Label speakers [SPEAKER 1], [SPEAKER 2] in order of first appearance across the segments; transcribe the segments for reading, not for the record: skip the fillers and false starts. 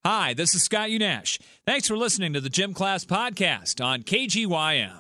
[SPEAKER 1] Hi, this is Scott Unash. Thanks for listening to the Gym Class Podcast on KGYM.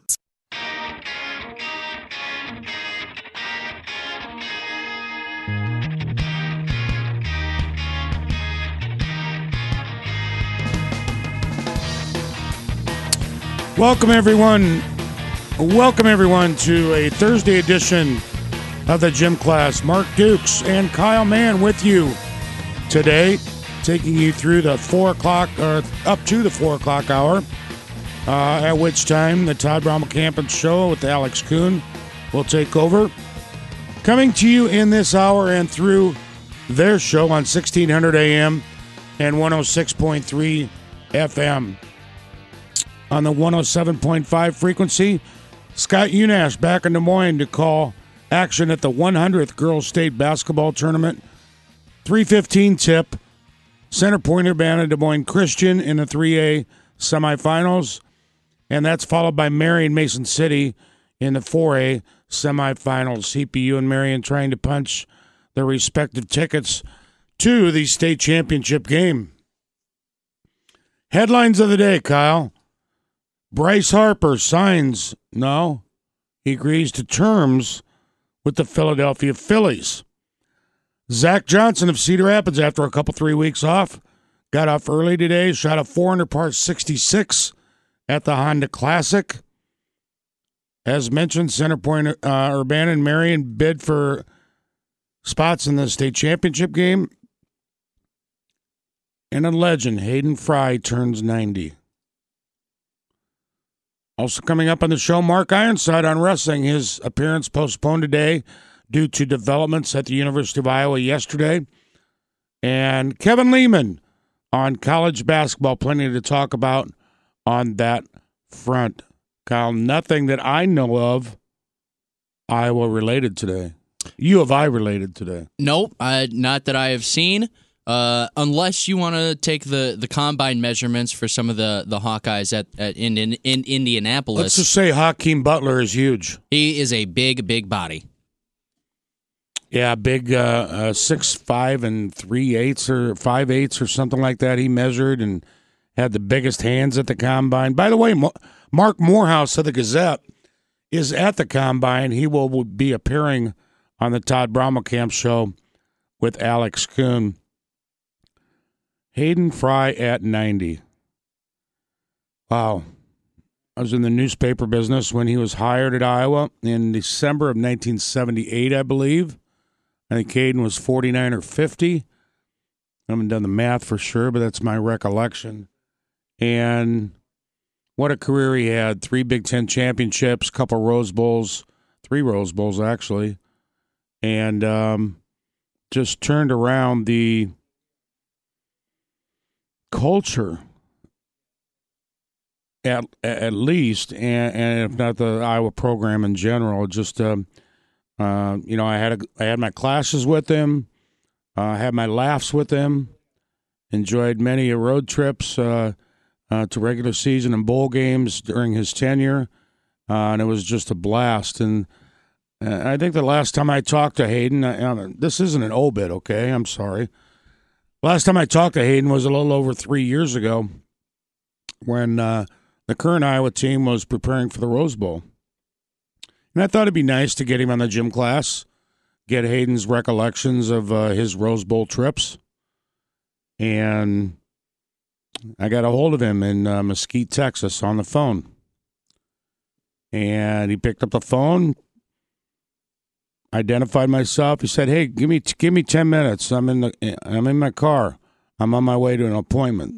[SPEAKER 2] Welcome everyone to a Thursday edition of the Gym Class. Mark Dukes and Kyle Mann with you today, taking you through the 4 o'clock, or up to the 4 o'clock hour, at which time the Todd Bromwell Campus Show with Alex Kuhn will take over. Coming to you in this hour and through their show on 1600 AM and 106.3 FM. On the 107.5 frequency, Scott Unash back in Des Moines to call action at the 100th Girls State Basketball Tournament. 3:15 tip. Center Point Urbana Des Moines Christian in the 3A semifinals. And that's followed by Marion Mason City in the 4A semifinals. CPU and Marion trying to punch their respective tickets to the state championship game. Headlines of the day, Kyle. Bryce Harper signs, he agrees to terms with the Philadelphia Phillies. Zach Johnson of Cedar Rapids, after a couple 3 weeks off, got off early today, shot a 400 par 66 at the Honda Classic. As mentioned, Center Point Urbana and Marion bid for spots in the state championship game. And a legend, Hayden Fry, turns 90. Also coming up on the show, Mark Ironside on wrestling. His appearance postponed today due to developments at the University of Iowa yesterday. And Kevin Lehman on college basketball. Plenty to talk about on that front. Kyle, nothing that I know of Iowa related today. U of I related today.
[SPEAKER 3] Nope, not that I have seen. Unless you want to take the combine measurements for some of the Hawkeyes in Indianapolis.
[SPEAKER 2] Let's just say Hakeem Butler is huge.
[SPEAKER 3] He is a big body.
[SPEAKER 2] Yeah, big 6'5" and 3/8 or 5/8 or something like that. He measured and had the biggest hands at the combine. By the way, Mark Morehouse of the Gazette is at the combine. He will be appearing on the Todd Bromwell Camp Show with Alex Kuhn. Hayden Fry at 90. Wow. I was in the newspaper business when he was hired at Iowa in December of 1978, I believe. I think Hayden was 49 or 50. I haven't done the math for sure, but that's my recollection. And what a career he had. 3 Big Ten championships, couple Rose Bowls, 3 Rose Bowls actually. And just turned around the culture, at least, and if not the Iowa program in general. Just I had my classes with him, had my laughs with him, enjoyed many road trips to regular season and bowl games during his tenure, and it was just a blast. And I think the last time I talked to Hayden, this isn't an obit, okay? I'm sorry. Last time I talked to Hayden was a little over 3 years ago when the current Iowa team was preparing for the Rose Bowl. And I thought it'd be nice to get him on the Gym Class, get Hayden's recollections of his Rose Bowl trips. And I got a hold of him in Mesquite, Texas on the phone. And he picked up the phone, identified myself. He said, "Hey, give me 10 minutes. I'm in my car. I'm on my way to an appointment."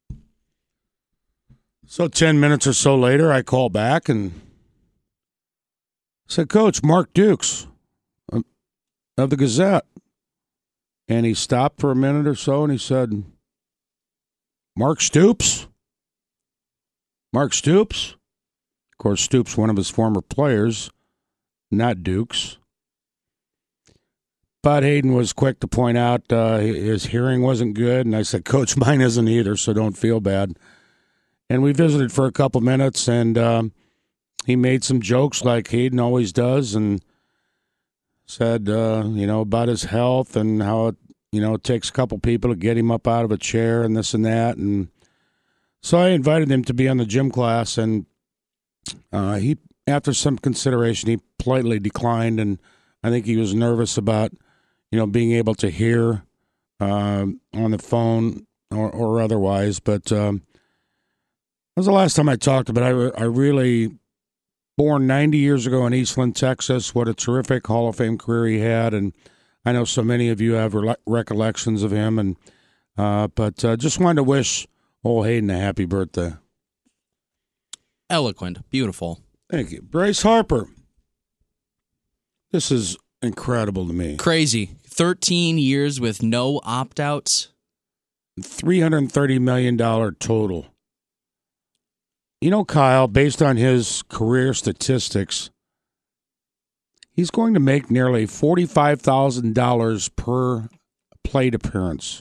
[SPEAKER 2] So 10 minutes or so later, I call back and said, "Coach, Mark Dukes of the Gazette." And he stopped for a minute or so and he said, "Mark Stoops? Mark Stoops?" Of course, Stoops, one of his former players, not Dukes. But Hayden was quick to point out his hearing wasn't good. And I said, "Coach, mine isn't either, so don't feel bad." And we visited for a couple minutes, and he made some jokes like Hayden always does and said, about his health and how it takes a couple people to get him up out of a chair and this and that. And so I invited him to be on the gym class, and he, after some consideration, he politely declined, and I think he was nervous about, being able to hear on the phone or otherwise. But that was the last time I talked to him. But I really, born 90 years ago in Eastland, Texas, what a terrific Hall of Fame career he had, and I know so many of you have recollections of him, and but just wanted to wish old Hayden a happy birthday.
[SPEAKER 3] Eloquent. Beautiful.
[SPEAKER 2] Thank you. Bryce Harper. This is incredible to me.
[SPEAKER 3] Crazy. 13 years with no opt-outs.
[SPEAKER 2] $330 million total. Kyle, based on his career statistics, he's going to make nearly $45,000 per plate appearance.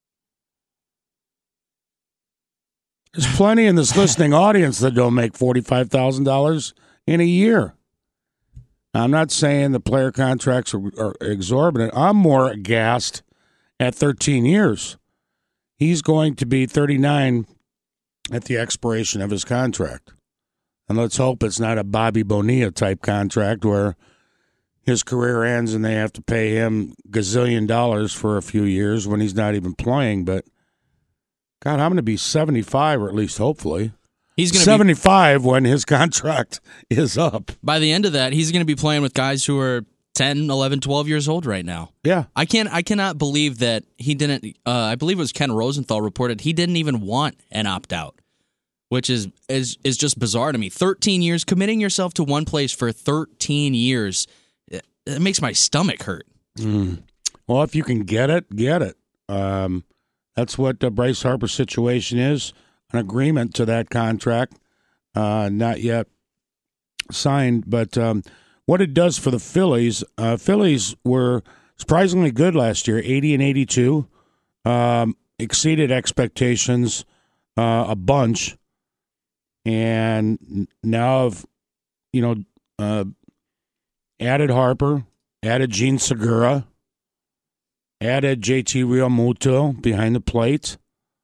[SPEAKER 2] There's plenty in this listening audience that don't make $45,000 in a year. I'm not saying the player contracts are exorbitant. I'm more aghast at 13 years. He's going to be 39 at the expiration of his contract. And let's hope it's not a Bobby Bonilla type contract where his career ends and they have to pay him gazillion dollars for a few years when he's not even playing. But, God, I'm going to be 75, or at least hopefully. He's going to 75 when his contract is up.
[SPEAKER 3] By the end of that, he's going to be playing with guys who are 10, 11, 12 years old right now.
[SPEAKER 2] Yeah.
[SPEAKER 3] I cannot believe that he didn't, I believe it was Ken Rosenthal reported he didn't even want an opt-out, which is just bizarre to me. 13 years, committing yourself to one place for 13 years, it makes my stomach hurt.
[SPEAKER 2] Well, if you can get it, get it. That's what Bryce Harper's situation is. An agreement to that contract, not yet signed. But what it does for the Phillies, Phillies were surprisingly good last year, 80 and 82, exceeded expectations a bunch, and now have added Harper, added Gene Segura, added JT Realmuto behind the plate.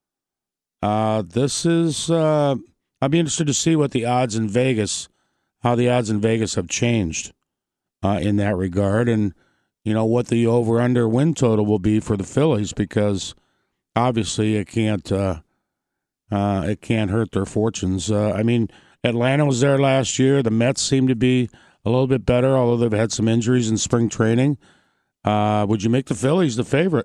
[SPEAKER 2] This is, I'll be interested to see what the odds in Vegas, how the odds in Vegas have changed in that regard, and, what the over-under win total will be for the Phillies, because obviously it can't hurt their fortunes. Atlanta was there last year. The Mets seem to be a little bit better, although they've had some injuries in spring training. Would you make the Phillies the favorite?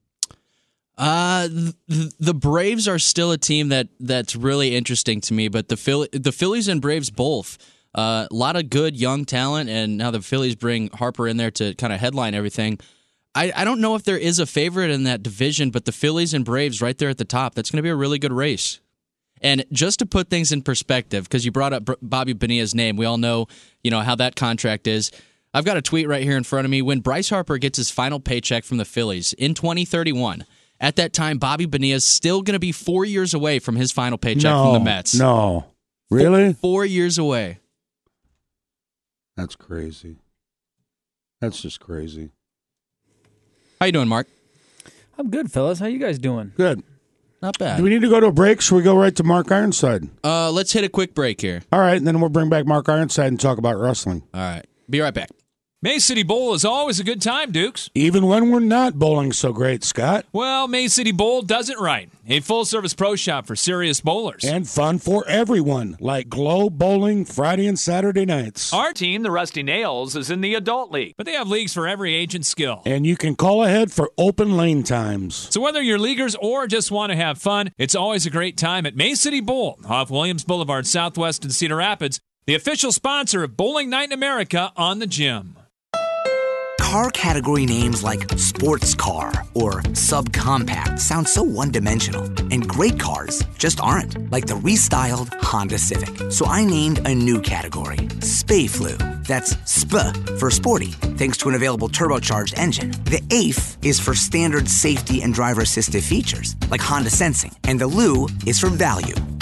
[SPEAKER 3] The Braves are still a team that's really interesting to me, but the Phillies and Braves both, a lot of good young talent, and now the Phillies bring Harper in there to kind of headline everything. I don't know if there is a favorite in that division, but the Phillies and Braves right there at the top, that's going to be a really good race. And just to put things in perspective, because you brought up Bobby Bonilla's name, we all know, how that contract is. I've got a tweet right here in front of me. When Bryce Harper gets his final paycheck from the Phillies in 2031, at that time, Bobby Bonilla is still going to be 4 years away from his final paycheck from the Mets.
[SPEAKER 2] No. Really?
[SPEAKER 3] 4 years away.
[SPEAKER 2] That's crazy. That's just crazy.
[SPEAKER 3] How you doing, Mark?
[SPEAKER 4] I'm good, fellas. How you guys doing?
[SPEAKER 2] Good.
[SPEAKER 3] Not bad.
[SPEAKER 2] Do we need to go to a break? Should we go right to Mark Ironside?
[SPEAKER 3] Let's hit a quick break here.
[SPEAKER 2] All right, and then we'll bring back Mark Ironside and talk about wrestling.
[SPEAKER 3] All right. Be right back.
[SPEAKER 1] May City Bowl is always a good time, Dukes.
[SPEAKER 2] Even when we're not bowling so great, Scott.
[SPEAKER 1] Well, May City Bowl does it right. A full-service pro shop for serious bowlers.
[SPEAKER 2] And fun for everyone, like Glow Bowling Friday and Saturday nights.
[SPEAKER 1] Our team, the Rusty Nails, is in the adult league, but they have leagues for every age and skill.
[SPEAKER 2] And you can call ahead for open lane times.
[SPEAKER 1] So whether you're leaguers or just want to have fun, it's always a great time at May City Bowl off Williams Boulevard Southwest in Cedar Rapids, the official sponsor of Bowling Night in America on the Gym.
[SPEAKER 5] Car category names like sports car or subcompact sound so one-dimensional, and great cars just aren't, like the restyled Honda Civic. So I named a new category, Spayflu. That's SPA for sporty, thanks to an available turbocharged engine. The AIF is for standard safety and driver-assistive features, like Honda Sensing. And the LU is for value,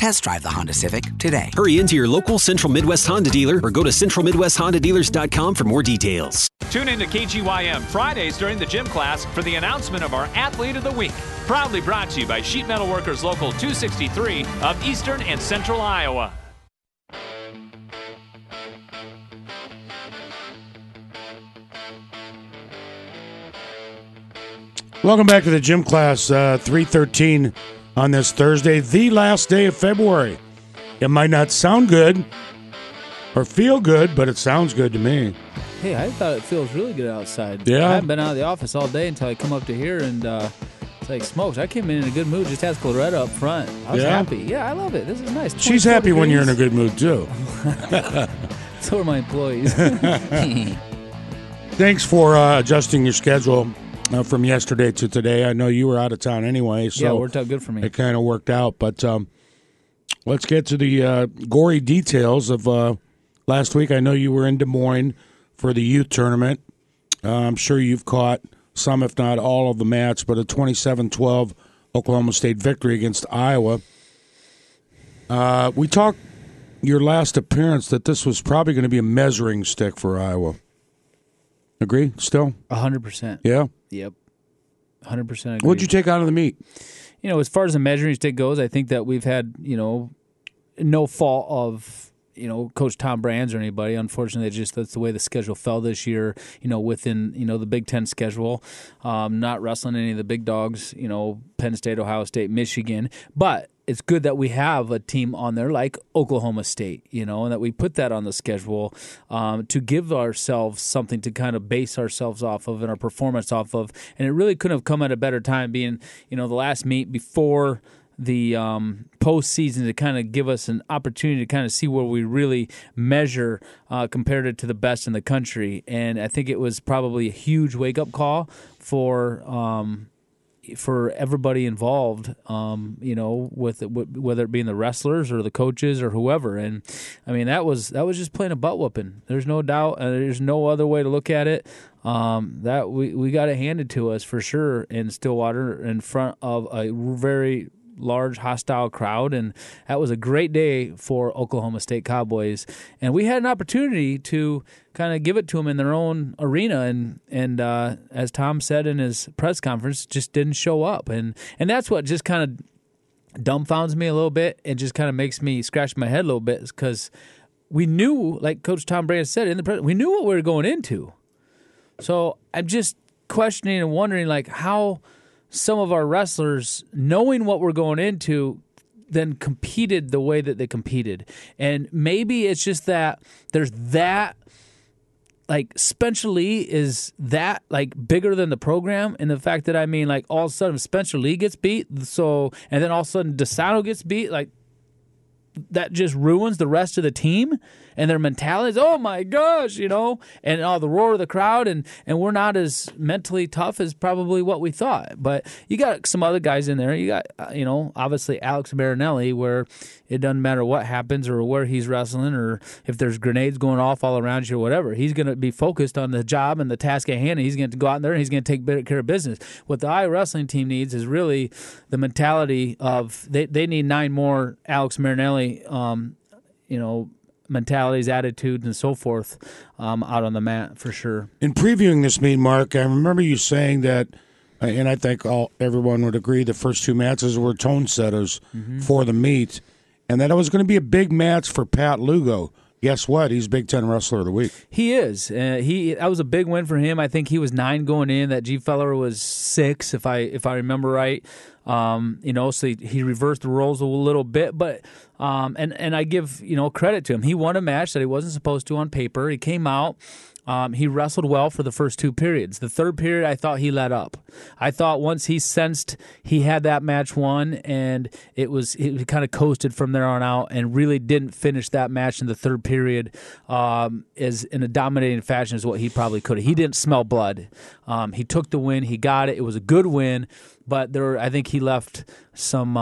[SPEAKER 5] Test drive the Honda Civic today.
[SPEAKER 6] Hurry into your local Central Midwest Honda dealer or go to centralmidwesthondadealers.com for more details.
[SPEAKER 1] Tune in to KGYM Fridays during the gym class for the announcement of our Athlete of the Week. Proudly brought to you by Sheet Metal Workers Local 263 of Eastern and Central Iowa.
[SPEAKER 2] Welcome back to the gym class, 3:13 on this Thursday, the last day of February. It might not sound good or feel good, but it sounds good to me.
[SPEAKER 4] Hey, I thought it feels really good outside.
[SPEAKER 2] Yeah?
[SPEAKER 4] I haven't been out of the office all day until I come up to here, and it's like smokes. I came in a good mood, just has Colorado up front. I was happy. Yeah, I love it. This is nice.
[SPEAKER 2] She's happy when you're in a good mood, too.
[SPEAKER 4] So are my employees.
[SPEAKER 2] Thanks for adjusting your schedule from yesterday to today. I know you were out of town anyway, so
[SPEAKER 4] yeah, it worked out good for me.
[SPEAKER 2] It kind of worked out. But let's get to the gory details of last week. I know you were in Des Moines for the youth tournament. I'm sure you've caught some, if not all, of the match, but a 27-12 Oklahoma State victory against Iowa. We talked your last appearance that this was probably going to be a measuring stick for Iowa. Agree still?
[SPEAKER 4] 100%.
[SPEAKER 2] Yeah?
[SPEAKER 4] Yep. 100% agree.
[SPEAKER 2] What'd you take out of the meet?
[SPEAKER 4] As far as the measuring stick goes, I think that we've had, no fault of, Coach Tom Brands or anybody. Unfortunately, that's the way the schedule fell this year, within, the Big Ten schedule. Not wrestling any of the big dogs, Penn State, Ohio State, Michigan. But it's good that we have a team on there like Oklahoma State, and that we put that on the schedule to give ourselves something to kind of base ourselves off of and our performance off of. And it really couldn't have come at a better time being, the last meet before the postseason to kind of give us an opportunity to kind of see where we really measure compared it to the best in the country. And I think it was probably a huge wake-up call for everybody involved, with whether it being the wrestlers or the coaches or whoever. And I mean, that was just plain a butt whooping. There's no doubt. There's no other way to look at it. That we got it handed to us for sure in Stillwater in front of a very large hostile crowd, and that was a great day for Oklahoma State Cowboys. And we had an opportunity to kind of give it to them in their own arena, and as Tom said in his press conference, just didn't show up. And that's what just kind of dumbfounds me a little bit and just kind of makes me scratch my head a little bit, because we knew, like Coach Tom Brands said in the press, we knew what we were going into. So I'm just questioning and wondering, like, how some of our wrestlers, knowing what we're going into, then competed the way that they competed. And maybe it's just that there's that, like, Spencer Lee is that, like, bigger than the program, and the fact that, I mean, like, all of a sudden Spencer Lee gets beat, and then all of a sudden DeSano gets beat, like, that just ruins the rest of the team and their mentalities. Oh my gosh, and all the roar of the crowd, and we're not as mentally tough as probably what we thought. But you got some other guys in there. You got, obviously Alex Marinelli, where it doesn't matter what happens or where he's wrestling or if there's grenades going off all around you or whatever. He's going to be focused on the job and the task at hand, and he's going to go out there and he's going to take better care of business. What the Iowa wrestling team needs is really the mentality of they need 9 more Alex Marinelli, mentalities, attitudes, and so forth out on the mat for sure. In
[SPEAKER 2] previewing this meet, Mark, I remember you saying that, and I think everyone would agree, the first 2 matches were tone setters for the meet, and that it was going to be a big match for Pat Lugo. Guess what? He's Big Ten Wrestler of the Week.
[SPEAKER 4] He is. That was a big win for him. I think he was 9 going in. That G Feller was 6, if I remember right. So he reversed the roles a little bit, but and I give credit to him. He won a match that he wasn't supposed to on paper. He came out. He wrestled well for the first 2 periods. The third period, I thought he let up. I thought once he sensed he had that match won, and he kind of coasted from there on out and really didn't finish that match in the third period as in a dominating fashion as what he probably could have. He didn't smell blood. He took the win. He got it. It was a good win, but I think he left some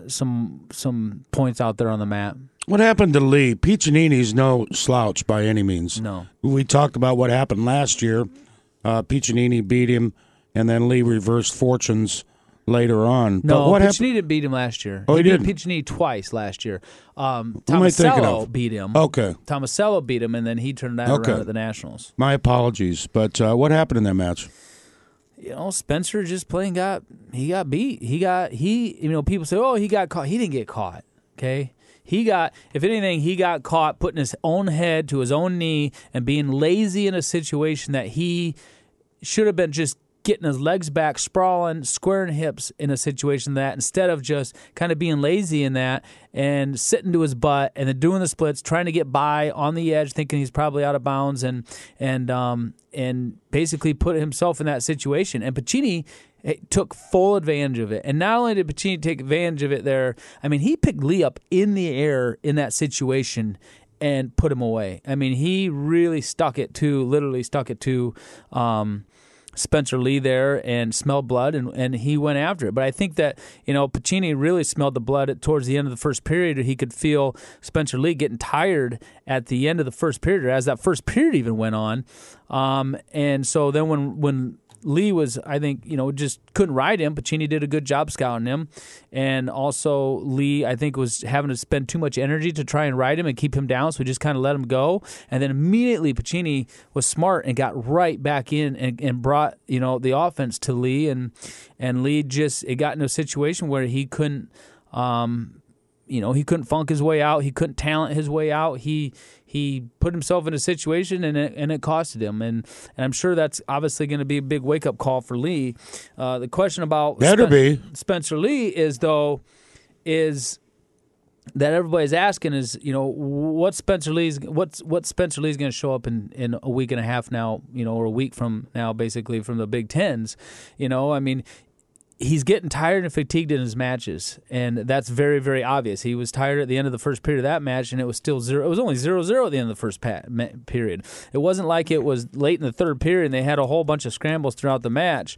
[SPEAKER 4] points out there on the mat.
[SPEAKER 2] What happened to Lee? Piccinini's no slouch by any means.
[SPEAKER 4] No.
[SPEAKER 2] We talked about what happened last year. Piccinini beat him, and then Lee reversed fortunes later on.
[SPEAKER 4] No,
[SPEAKER 2] but what
[SPEAKER 4] Piccinini
[SPEAKER 2] happened?
[SPEAKER 4] didn't beat him last year.
[SPEAKER 2] Oh, he
[SPEAKER 4] beat
[SPEAKER 2] didn't?
[SPEAKER 4] Piccinini twice last year.
[SPEAKER 2] am I thinking
[SPEAKER 4] Tomasello
[SPEAKER 2] of?
[SPEAKER 4] beat him.
[SPEAKER 2] Okay.
[SPEAKER 4] Tomasello beat him, and then he turned that
[SPEAKER 2] Okay.
[SPEAKER 4] around at the Nationals.
[SPEAKER 2] My apologies, but what happened in that match?
[SPEAKER 4] Spencer just he got beat. People say, oh, he got caught. He didn't get caught. Okay. If anything, he got caught putting his own head to his own knee and being lazy in a situation that he should have been just getting his legs back, sprawling, squaring hips in a situation that instead of just kind of being lazy in that and sitting to his butt and then doing the splits, trying to get by on the edge, thinking he's probably out of bounds and basically put himself in that situation. And Pacini took full advantage of it. And not only did Pacini take advantage of it there, I mean, he picked Lee up in the air in that situation and put him away. I mean, he really literally stuck it to Spencer Lee there and smelled blood, and he went after it. But I think that, Pacini really smelled the blood towards the end of the first period. He could feel Spencer Lee getting tired at the end of the first period, or as that first period even went on. And so then when Lee was, I think, just couldn't ride him. Pacini did a good job scouting him. And also Lee, I think, was having to spend too much energy to try and ride him and keep him down, so he just kind of let him go. And then immediately Pacini was smart and got right back in and brought, the offense to Lee. And Lee it got into a situation where he couldn't, he couldn't funk his way out. He couldn't talent his way out. He put himself in a situation, and it costed him. And I'm sure that's obviously going to be a big wake-up call for Lee. The question about Spencer Lee is that everybody's asking is, what Spencer Lee's going to show up in a week and a half now, or a week from now, basically, from the Big Tens. I mean, he's getting tired and fatigued in his matches, and that's very, very obvious. He was tired at the end of the first period of that match, and it was still 0. It was only 0-0 at the end of the first period. It wasn't like it was late in the third period and they had a whole bunch of scrambles throughout the match.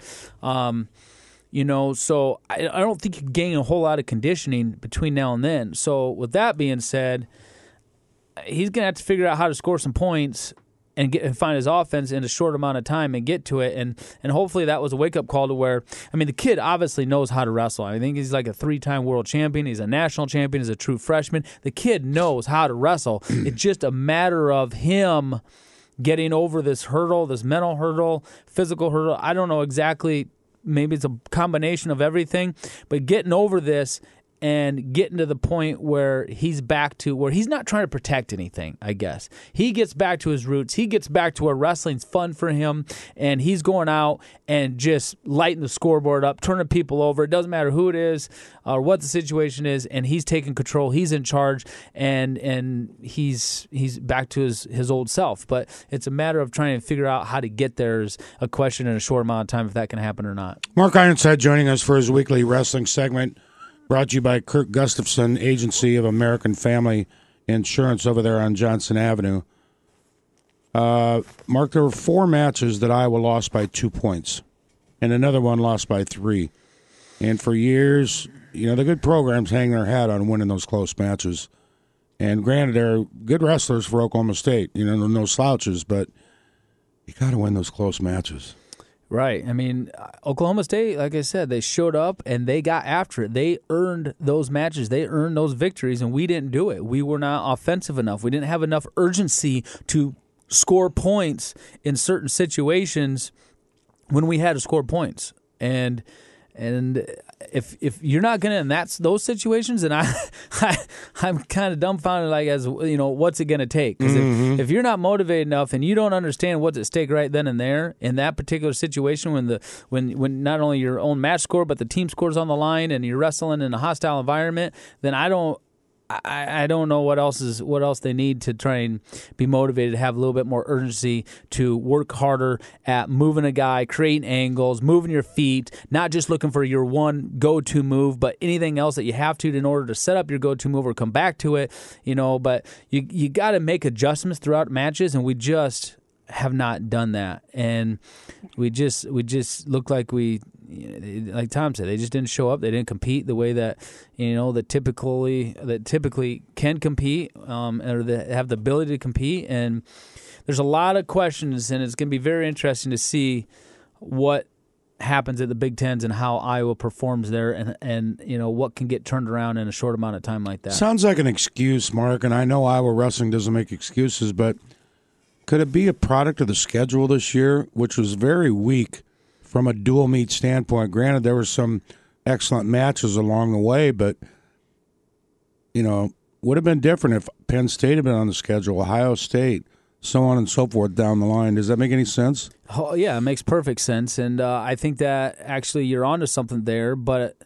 [SPEAKER 4] So I don't think you gain a whole lot of conditioning between now and then. So with that being said, he's going to have to figure out how to score some points and find his offense in a short amount of time and get to it. And hopefully that was a wake-up call to where, I mean, the kid obviously knows how to wrestle. I think he's like a 3-time world champion. He's a national champion. He's a true freshman. The kid knows how to wrestle. It's just a matter of him getting over this hurdle, this mental hurdle, physical hurdle. I don't know exactly. Maybe it's a combination of everything. But getting over this and getting to the point where he's back to where he's not trying to protect anything, I guess. He gets back to his roots. He gets back to where wrestling's fun for him, and he's going out and just lighting the scoreboard up, turning people over. It doesn't matter who it is or what the situation is, and he's taking control. He's in charge, and he's back to his old self. But it's a matter of trying to figure out how to get there is a question in a short amount of time if that can happen or not.
[SPEAKER 2] Mark Ironside joining us for his weekly wrestling segment. Brought to you by Kirk Gustafson, Agency of American Family Insurance over there on Johnson Avenue. Mark, there were 4 matches that Iowa lost by 2 points, and another one lost by 3. And for years, the good programs hang their hat on winning those close matches. And granted, they're good wrestlers for Oklahoma State, no slouches, but you got to win those close matches.
[SPEAKER 4] Right. I mean, Oklahoma State, like I said, they showed up and they got after it. They earned those matches. They earned those victories, and we didn't do it. We were not offensive enough. We didn't have enough urgency to score points in certain situations when we had to score points. And if you're not going to, in those situations, then I'm kind of dumbfounded, like, as what's it going to take? Because if you're not motivated enough and you don't understand what's at stake right then and there in that particular situation, when not only your own match score but the team scores on the line and you're wrestling in a hostile environment, then I don't know what else they need to try and be motivated to have a little bit more urgency to work harder at moving a guy, creating angles, moving your feet, not just looking for your one go-to move, but anything else that you have to in order to set up your go-to move or come back to it. But you got to make adjustments throughout matches, and we just have not done that. And we just look like like Tom said, they just didn't show up. They didn't compete the way that that typically can compete, or that have the ability to compete. And there's a lot of questions, and it's going to be very interesting to see what happens at the Big Tens and how Iowa performs there, and what can get turned around in a short amount of time like that.
[SPEAKER 2] Sounds like an excuse, Mark, and I know Iowa wrestling doesn't make excuses, but could it be a product of the schedule this year, which was very weak from a dual meet standpoint? Granted, there were some excellent matches along the way, but would have been different if Penn State had been on the schedule, Ohio State, so on and so forth down the line. Does that make any sense?
[SPEAKER 4] Oh, yeah, it makes perfect sense, and I think that actually you're onto something there, but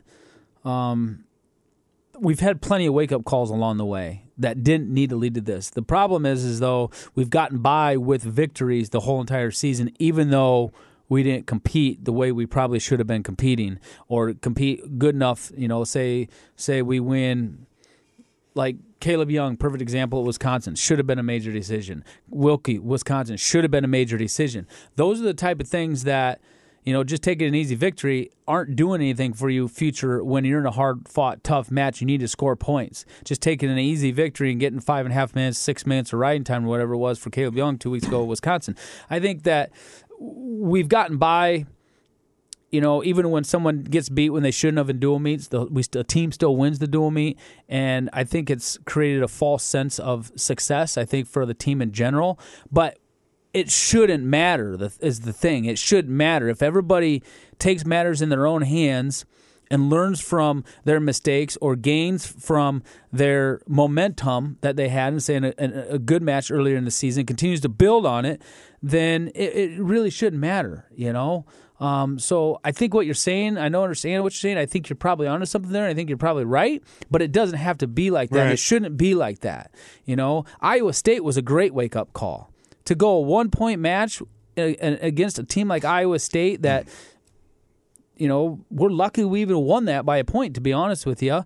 [SPEAKER 4] we've had plenty of wake-up calls along the way that didn't need to lead to this. The problem is though we've gotten by with victories the whole entire season, even though we didn't compete the way we probably should have been competing, or compete good enough, say we win. Like Caleb Young, perfect example at Wisconsin, should have been a major decision. Wilkie, Wisconsin, should have been a major decision. Those are the type of things that, just taking an easy victory aren't doing anything for you future when you're in a hard-fought, tough match. You need to score points. Just taking an easy victory and getting 5.5 minutes, 6 minutes of riding time, or whatever it was for Caleb Young 2 weeks ago at Wisconsin. I think that we've gotten by. Even when someone gets beat when they shouldn't have in dual meets, the team still wins the dual meet, and I think it's created a false sense of success, I think, for the team in general. But it shouldn't matter, is the thing. It shouldn't matter. If everybody takes matters in their own hands and learns from their mistakes or gains from their momentum that they had in, say, a good match earlier in the season, continues to build on it, then it really shouldn't matter, So I think what you're saying, I understand what you're saying. I think you're probably onto something there. I think you're probably right, but it doesn't have to be like that. Right. It shouldn't be like that. Iowa State was a great wake-up call. To go a 1-point match against a team like Iowa State that, we're lucky we even won that by a point, to be honest with you.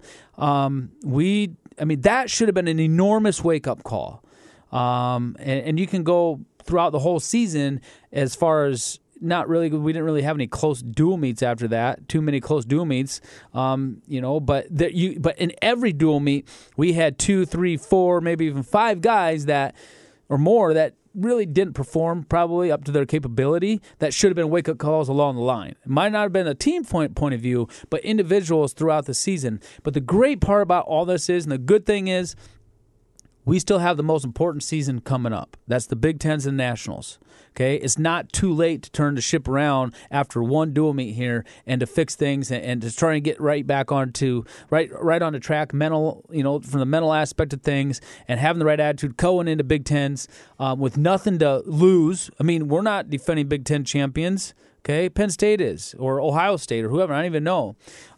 [SPEAKER 4] That should have been an enormous wake-up call. And you can go throughout the whole season as far as not really. We didn't really have any close dual meets after that. Too many close dual meets, But in every dual meet, we had 2, 3, 4, maybe even 5 guys that or more that really didn't perform probably up to their capability. That should have been wake-up calls along the line. It might not have been a team point of view, but individuals throughout the season. But the great part about all this is, and the good thing is, we still have the most important season coming up. That's the Big Tens and Nationals. Okay, it's not too late to turn the ship around after one dual meet here and to fix things and to try and get right back onto right on the track, mental, from the mental aspect of things, and having the right attitude going into Big Tens with nothing to lose. I mean, we're not defending Big Ten champions. Okay, Penn State is, or Ohio State, or whoever. I don't even know.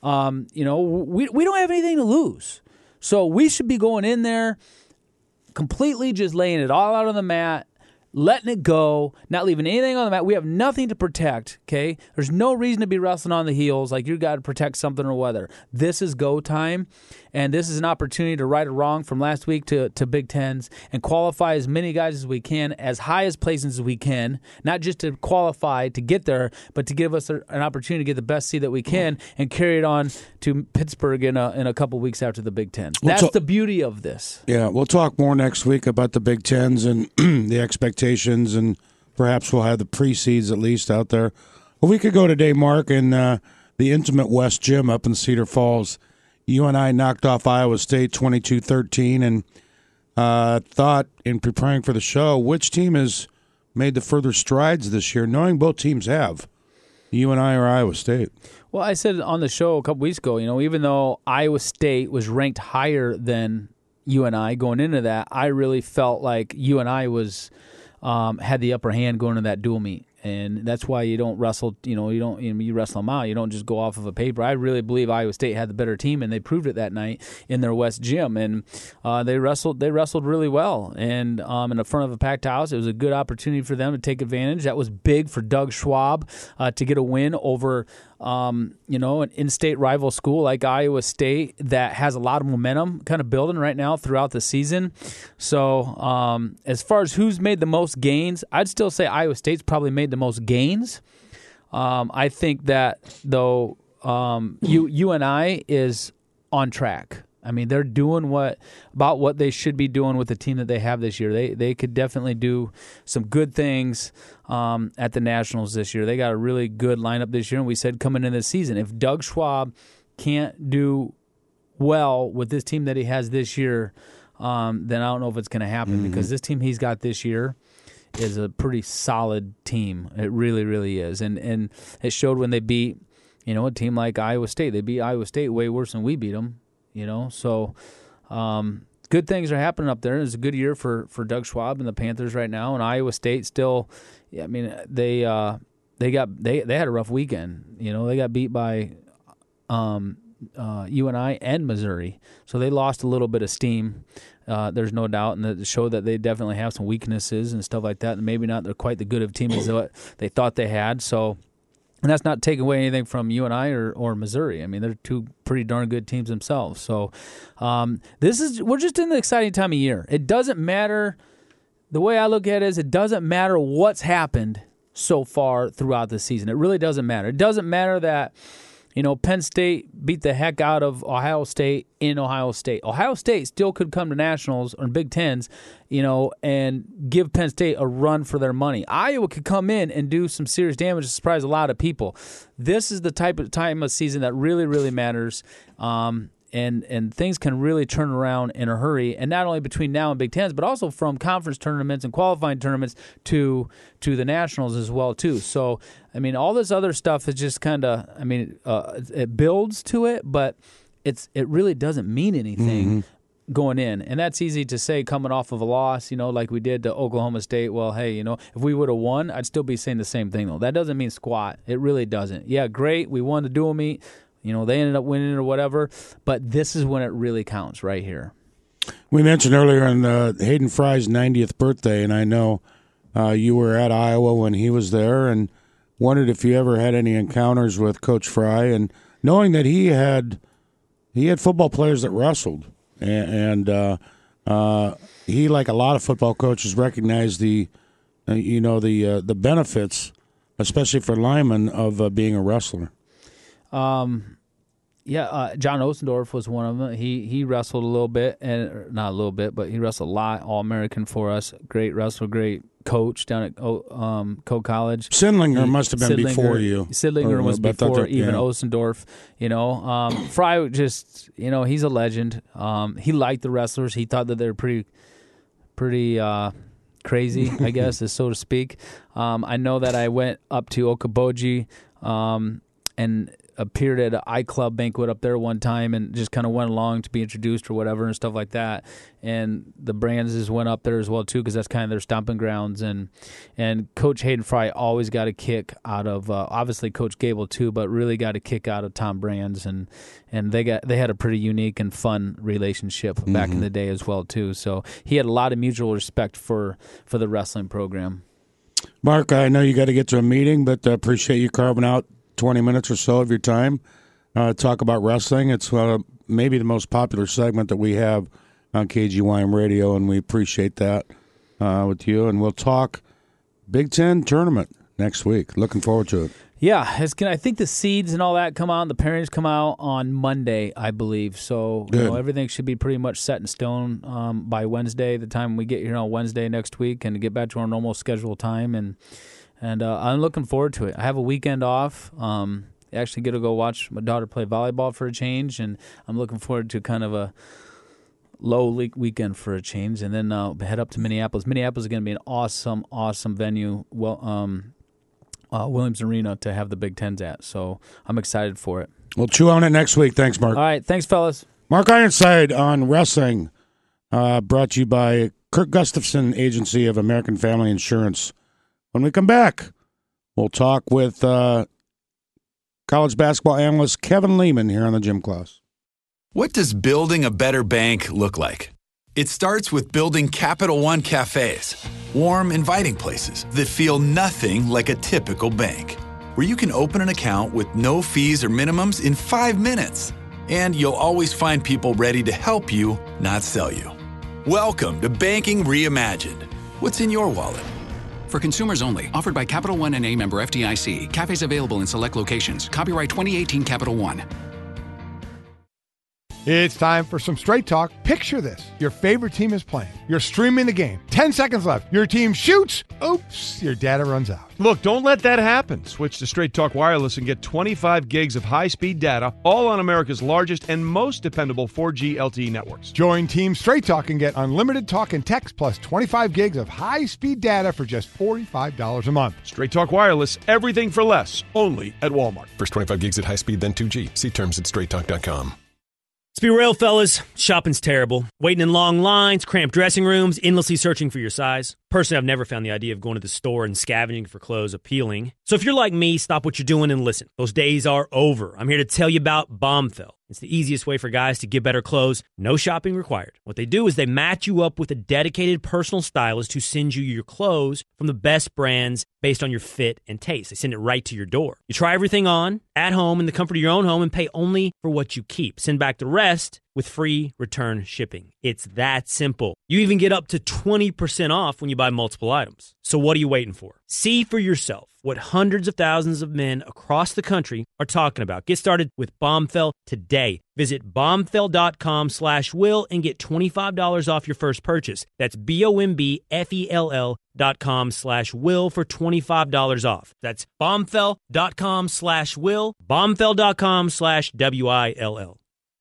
[SPEAKER 4] We don't have anything to lose, so we should be going in there completely just laying it all out on the mat, letting it go, not leaving anything on the mat. We have nothing to protect, okay? There's no reason to be wrestling on the heels like you got to protect something or whether. This is go time, and this is an opportunity to right a wrong from last week to Big Tens and qualify as many guys as we can, as high as places as we can, not just to qualify to get there, but to give us an opportunity to get the best seed that we can and carry it on to Pittsburgh in a couple weeks after the Big Ten. That's the beauty of this.
[SPEAKER 2] Yeah, we'll talk more next week about the Big Tens and the expectations, and perhaps we'll have the pre-seeds at least out there. A week ago today, Mark, in the Intimate West Gym up in Cedar Falls, UNI knocked off Iowa State 22-13, and thought in preparing for the show, which team has made the further strides this year, knowing both teams have, UNI or Iowa State?
[SPEAKER 4] Well, I said on the show a couple weeks ago, even though Iowa State was ranked higher than UNI going into that, I really felt like UNI was had the upper hand going into that dual meet. And that's why you don't wrestle, you wrestle them out. You don't just go off of a paper. I really believe Iowa State had the better team, and they proved it that night in their West Gym. And they wrestled really well. And in the front of a packed house, it was a good opportunity for them to take advantage. That was big for Doug Schwab to get a win over an in-state rival school like Iowa State that has a lot of momentum kind of building right now throughout the season. So as far as who's made the most gains, I'd still say Iowa State's probably made the most gains. I think that, though, UNI is on track. I mean, they're doing what they should be doing with the team that they have this year. They could definitely do some good things at the Nationals this year. They got a really good lineup this year, and we said coming into the season, if Doug Schwab can't do well with this team that he has this year, then I don't know if it's going to happen because this team he's got this year is a pretty solid team. It really, really is. And it showed when they beat, a team like Iowa State. They beat Iowa State way worse than we beat them, So good things are happening up there. It's a good year for Doug Schwab and the Panthers right now. And Iowa State still, they had a rough weekend. They got beat by UNI and Missouri. So they lost a little bit of steam. There's no doubt, and it showed that they definitely have some weaknesses and stuff like that, and maybe not they're quite the good of team as what they thought they had. So, and that's not taking away anything from UNI or Missouri. I mean, they're two pretty darn good teams themselves. So, we're just in the exciting time of year. It doesn't matter. The way I look at it is, it doesn't matter what's happened so far throughout the season. It really doesn't matter. It doesn't matter that Penn State beat the heck out of Ohio State in Ohio State. Ohio State still could come to Nationals or Big Tens, and give Penn State a run for their money. Iowa could come in and do some serious damage to surprise a lot of people. This is the time of season that really, really matters. And things can really turn around in a hurry, and not only between now and Big Tens, but also from conference tournaments and qualifying tournaments to the Nationals as well too. So, all this other stuff is just kind of, it builds to it, but it really doesn't mean anything going in, and that's easy to say coming off of a loss, like we did to Oklahoma State. Well, hey, if we would have won, I'd still be saying the same thing though. That doesn't mean squat. It really doesn't. Yeah, great, we won the dual meet. They ended up winning or whatever, but this is when it really counts right here.
[SPEAKER 2] We mentioned earlier on Hayden Fry's 90th birthday, and I know you were at Iowa when he was there, and wondered if you ever had any encounters with Coach Fry, and knowing that he had football players that wrestled, and he, like a lot of football coaches, recognized the benefits, especially for linemen, of being a wrestler.
[SPEAKER 4] John Osendorf was one of them. He wrestled a little bit, and not a little bit, but he wrestled a lot. All-American for us. Great wrestler, great coach down at Coe College.
[SPEAKER 2] Sindlinger must have been before you.
[SPEAKER 4] Sindlinger was before even Osendorf. Fry just, he's a legend. He liked the wrestlers. He thought that they were pretty crazy, I guess, so to speak. I know that I went up to Okoboji and appeared at an iClub banquet up there one time and just kind of went along to be introduced or whatever and stuff like that. And the Brands went up there as well too, because that's kind of their stomping grounds. And Coach Hayden Fry always got a kick out of obviously Coach Gable too, but really got a kick out of Tom Brands, and they had a pretty unique and fun relationship back in the day as well too. So he had a lot of mutual respect for the wrestling program.
[SPEAKER 2] Mark, I know you got to get to a meeting, but appreciate you carving out 20 minutes or so of your time, talk about wrestling. It's maybe the most popular segment that we have on KGYM Radio, and we appreciate that with you. And we'll talk Big Ten tournament next week. Looking forward to it.
[SPEAKER 4] Yeah, I think the seeds and all that come out, the pairings come out on Monday, I believe. So everything should be pretty much set in stone by Wednesday, the time we get here on Wednesday next week, and get back to our normal scheduled time. And I'm looking forward to it. I have a weekend off. I actually get to go watch my daughter play volleyball for a change, and I'm looking forward to kind of a low league weekend for a change. And then head up to Minneapolis. Minneapolis is going to be an awesome, awesome venue, Williams Arena, to have the Big Tens at. So I'm excited for it.
[SPEAKER 2] We'll chew on it next week. Thanks, Mark.
[SPEAKER 4] All right. Thanks, fellas.
[SPEAKER 2] Mark Ironside on wrestling, brought to you by Kirk Gustafson, Agency of American Family Insurance. When we come back, we'll talk with college basketball analyst Kevin Lehman here on the Gym Class.
[SPEAKER 7] What does building a better bank look like? It starts with building Capital One cafes, warm, inviting places that feel nothing like a typical bank, where you can open an account with no fees or minimums in 5 minutes. And you'll always find people ready to help you, not sell you. Welcome to Banking Reimagined. What's in your wallet?
[SPEAKER 8] For consumers only. Offered by Capital One and a member FDIC. Cafes available in select locations. Copyright 2018 Capital One.
[SPEAKER 9] It's time for some Straight Talk. Picture this. Your favorite team is playing. You're streaming the game. 10 seconds left. Your team shoots. Oops, your data runs out.
[SPEAKER 10] Look, don't let that happen. Switch to Straight Talk Wireless and get 25 gigs of high-speed data, all on America's largest and most dependable 4G LTE networks.
[SPEAKER 9] Join Team Straight Talk and get unlimited talk and text plus 25 gigs of high-speed data for just $45 a month.
[SPEAKER 10] Straight Talk Wireless, everything for less, only at Walmart.
[SPEAKER 11] First 25 gigs at high speed, then 2G. See terms at straighttalk.com.
[SPEAKER 12] Let's be real, fellas. Shopping's terrible. Waiting in long lines, cramped dressing rooms, endlessly searching for your size. Personally, I've never found the idea of going to the store and scavenging for clothes appealing. So if you're like me, stop what you're doing and listen. Those days are over. I'm here to tell you about Bombfell. It's the easiest way for guys to get better clothes. No shopping required. What they do is they match you up with a dedicated personal stylist who sends you your clothes from the best brands based on your fit and taste. They send it right to your door. You try everything on, at home, in the comfort of your own home, and pay only for what you keep. Send back the rest with free return shipping. It's that simple. You even get up to 20% off when you buy multiple items. So what are you waiting for? See for yourself what hundreds of thousands of men across the country are talking about. Get started with Bombfell today. Visit bombfell.com/will and get $25 off your first purchase. That's bombfell.com/will for $25 off. That's bombfell.com/will, bombfell.com/WILL.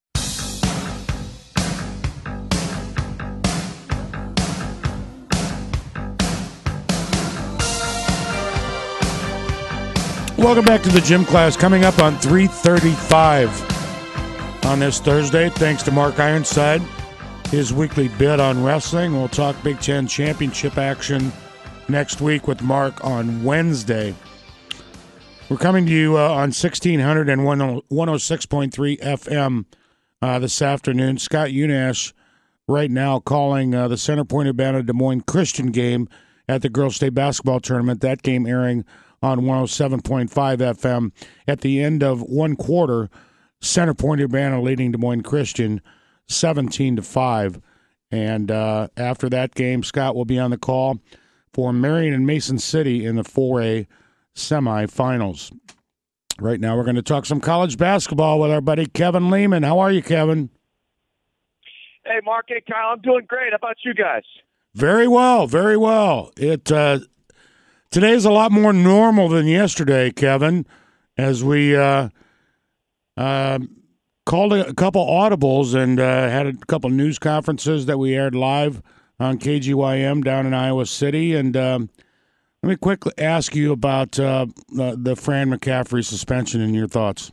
[SPEAKER 2] Welcome back to the gym class. Coming up on 3:35 on this Thursday. Thanks to Mark Ironside, his weekly bit on wrestling. We'll talk Big Ten championship action next week with Mark on Wednesday. We're coming to you on 1600 and 106.3 FM this afternoon. Scott Unash right now calling the Center Point Urbana Des Moines Christian game at the Girls State Basketball Tournament. That game airing on 107.5 FM. At the end of one quarter, Center Point Urbana leading Des Moines Christian 17-5. And after that game, Scott will be on the call for Marion and Mason City in the 4A semifinals. Right now, we're going to talk some college basketball with our buddy Kevin Lehman. How are you, Kevin?
[SPEAKER 13] Hey, Mark. Hey, Kyle. I'm doing great. How about you guys?
[SPEAKER 2] Very well, very well. Today's a lot more normal than yesterday, Kevin, as we called a couple audibles and had a couple news conferences that we aired live on KGYM down in Iowa City. And let me quickly ask you about the Fran McCaffrey suspension and your thoughts.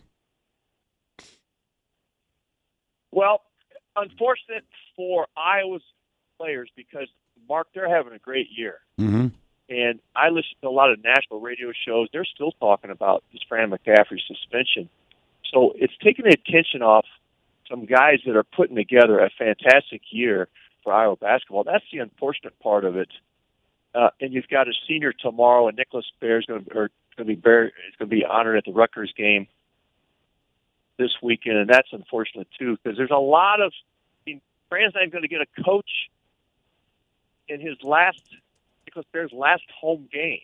[SPEAKER 13] Well, unfortunate for Iowa's players because, Mark, they're having a great year.
[SPEAKER 2] Mm-hmm.
[SPEAKER 13] And I listen to a lot of national radio shows. They're still talking about this Fran McCaffrey suspension. So it's taking the attention off some guys that are putting together a fantastic year for Iowa basketball. That's the unfortunate part of it. And you've got a senior tomorrow, and Nicholas Baer is going to be honored at the Rutgers game this weekend, and that's unfortunate too because there's a lot of. Fran's not even going to get a coach in his Nicholas Baer's last home game.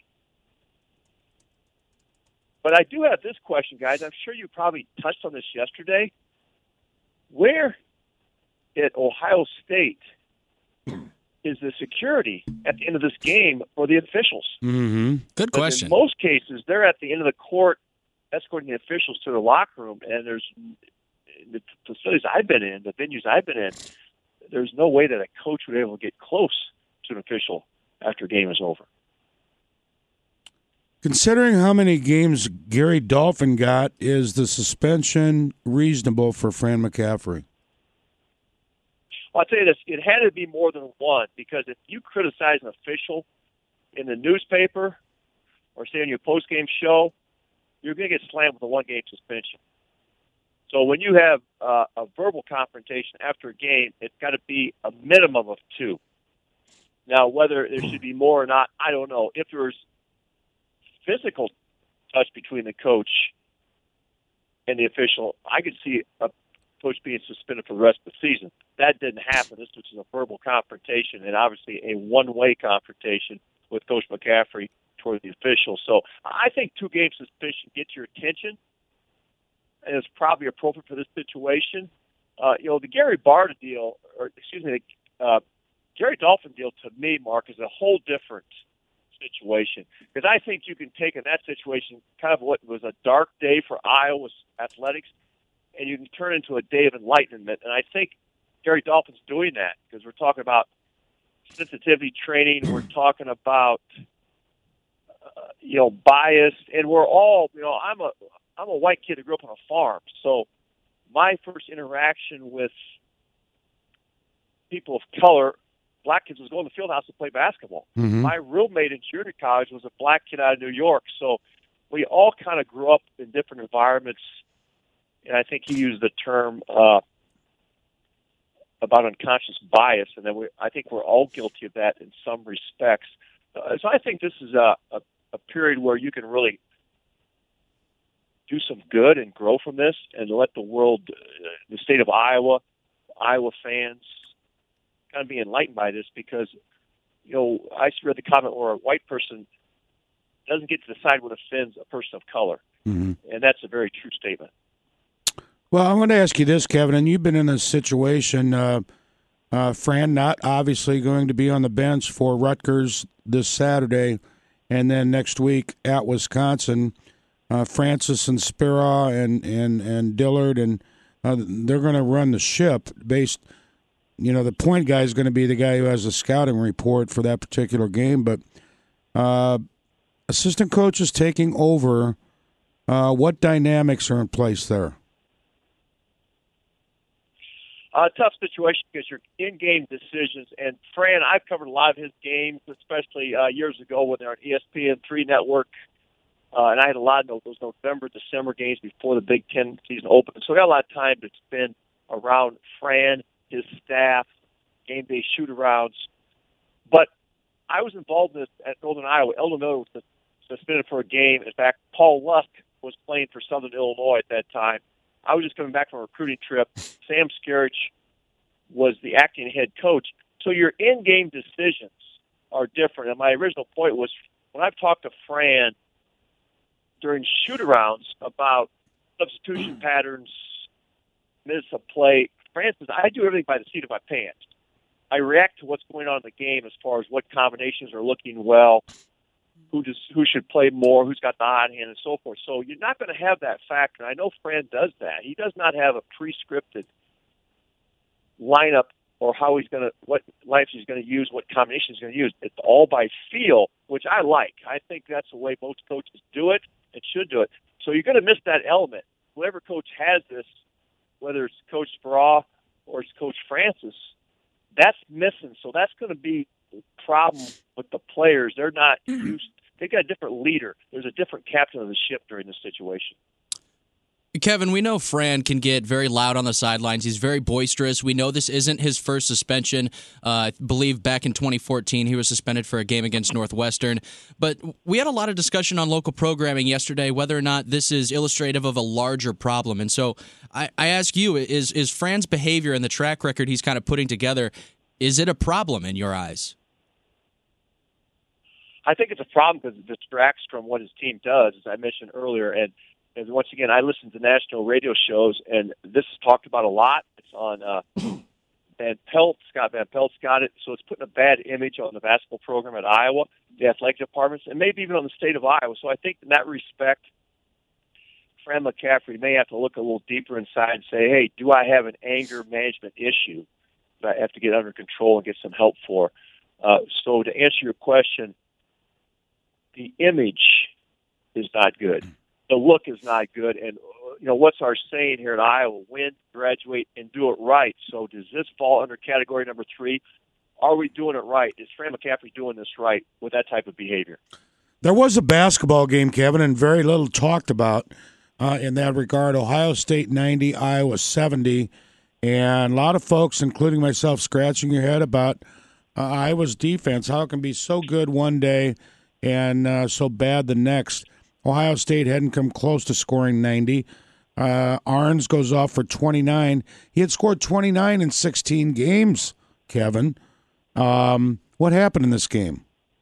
[SPEAKER 13] But I do have this question, guys. I'm sure you probably touched on this yesterday. Where at Ohio State is the security at the end of this game for the officials?
[SPEAKER 2] Mm-hmm.
[SPEAKER 3] Good question.
[SPEAKER 13] In most cases, they're at the end of the court escorting the officials to the locker room, and there's the facilities I've been in, the venues I've been in, there's no way that a coach would be able to get close to an official after a game is over.
[SPEAKER 2] Considering how many games Gary Dolphin got, is the suspension reasonable for Fran McCaffrey?
[SPEAKER 13] Well, I'll tell you this, it had to be more than one, because if you criticize an official in the newspaper or say on your post-game show, you're going to get slammed with a one-game suspension. So when you have a verbal confrontation after a game, it's got to be a minimum of 2. Now, whether there should be more or not, I don't know. If there's physical touch between the coach and the official, I could see a coach being suspended for the rest of the season. That didn't happen. This was a verbal confrontation and obviously a one-way confrontation with Coach McCaffrey toward the official. So I think 2-game suspension gets your attention, and it's probably appropriate for this situation. The Gary Barta deal, Gary Dolphin deal to me, Mark, is a whole different situation, because I think you can take in that situation kind of what was a dark day for Iowa athletics, and you can turn it into a day of enlightenment. And I think Gary Dolphin's doing that, because we're talking about sensitivity training, we're talking about bias, and we're all, I'm a white kid that grew up on a farm, so my first interaction with people of color, black kids, was going to the field house to play basketball.
[SPEAKER 2] Mm-hmm.
[SPEAKER 13] My roommate in junior college was a black kid out of New York, so we all kind of grew up in different environments. And I think he used the term about unconscious bias, and then I think we're all guilty of that in some respects. So I think this is a period where you can really do some good and grow from this, and let the world, the state of Iowa fans, kind of be enlightened by this, because I read the comment where a white person doesn't get to decide what offends a person of color,
[SPEAKER 2] mm-hmm.
[SPEAKER 13] and that's a very true statement.
[SPEAKER 2] Well, I'm going to ask you this, Kevin, and you've been in this situation. Fran not obviously going to be on the bench for Rutgers this Saturday, and then next week at Wisconsin. Francis and Spira and Dillard, and they're going to run the ship based. The point guy is going to be the guy who has the scouting report for that particular game, but assistant coaches taking over. What dynamics are in place there?
[SPEAKER 13] Tough situation, because you're in-game decisions. And Fran, I've covered a lot of his games, especially years ago when they were on ESPN3 network. And I had a lot of those November, December games before the Big Ten season opened. So I got a lot of time to spend around Fran, his staff, game day shoot-arounds. But I was involved in this at Northern Iowa. Eldon Miller was suspended for a game. In fact, Paul Lusk was playing for Southern Illinois at that time. I was just coming back from a recruiting trip. Sam Skerrich was the acting head coach. So your in-game decisions are different. And my original point was, when I've talked to Fran during shoot-arounds about substitution patterns, minutes of play, Fran says, I do everything by the seat of my pants. I react to what's going on in the game as far as what combinations are looking well, who should play more, who's got the hot hand, and so forth. So you're not going to have that factor. I know Fran does that. He does not have a pre-scripted lineup or what lineups he's going to use, what combinations he's going to use. It's all by feel, which I like. I think that's the way most coaches do it and should do it. So you're going to miss that element. Whoever coach has this, whether it's Coach Speraw or it's Coach Francis, that's missing. So that's going to be a problem with the players. They're not used. They got a different leader. There's a different captain of the ship during this situation.
[SPEAKER 3] Kevin, we know Fran can get very loud on the sidelines. He's very boisterous. We know this isn't his first suspension. I believe back in 2014 he was suspended for a game against Northwestern. But we had a lot of discussion on local programming yesterday whether or not this is illustrative of a larger problem. And so I ask you, is Fran's behavior and the track record he's kind of putting together, is it a problem in your eyes?
[SPEAKER 13] I think it's a problem because it distracts from what his team does, as I mentioned earlier. And once again, I listen to national radio shows, and this is talked about a lot. It's on Van Pelt. Scott Van Pelt's got it. So it's putting a bad image on the basketball program at Iowa, the athletic departments, and maybe even on the state of Iowa. So I think in that respect, Fran McCaffery may have to look a little deeper inside and say, hey, do I have an anger management issue that I have to get under control and get some help for? So to answer your question, the image is not good. The look is not good. And, what's our saying here at Iowa? Win, graduate, and do it right. So does this fall under category number 3? Are we doing it right? Is Fran McCaffery doing this right with that type of behavior?
[SPEAKER 2] There was a basketball game, Kevin, and very little talked about in that regard. Ohio State 90, Iowa 70. And a lot of folks, including myself, scratching your head about Iowa's defense, how it can be so good one day and so bad the next. Ohio State hadn't come close to scoring 90. Arns goes off for 29. He had scored 29 in 16 games, Kevin. What happened in this game?